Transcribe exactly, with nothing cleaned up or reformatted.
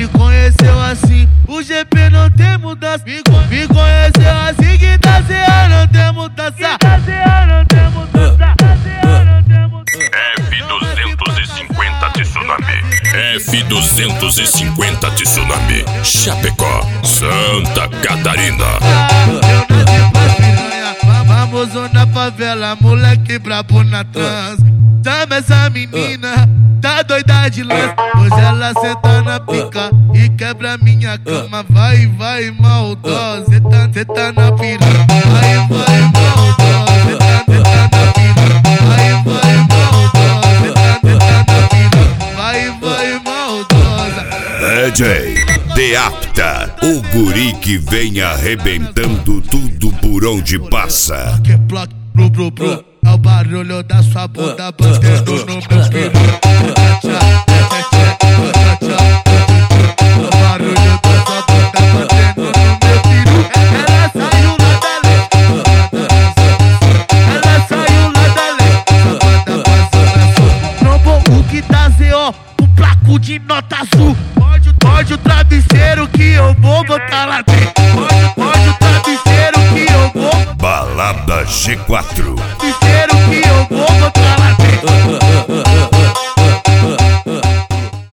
Me conheceu assim, o G P não tem mudança. Me, me conheceu assim, que tá zero, não tem mudança. Que tá zero, não tem mudança. F duzentos e cinquenta Tsunami. F duzentos e cinquenta Tsunami. Chapecó, Santa Catarina. Eu nasci pra piranha, famoso na favela, moleque brabo na trans. Chama essa menina, tá doida de lance. Hoje ela senta na pica e quebra minha cama. Vai, vai, maldosa, cê tá, cê tá na piranha. Vai, vai, maldosa, cê tá, cê tá na piranha. Vai, vai, maldosa, cê tá, cê tá na piranha. Vai, vai, maldosa. D J Deapta, o guri que vem arrebentando tudo por onde passa. Que bloco, blu, blu, blu. É o barulho da sua bunda batendo no meu peru. O barulho da sua bunda batendo no meu peru. Ela saiu lá da lei, ela saiu lá da lei. Trombou o que tá Z O, um placo de nota azul. Pode, pode o travesseiro que eu vou botar lá dentro. Pode, pode o travesseiro que eu vou. Balada G quatro. Travesseiro que eu vou botar lá dentro.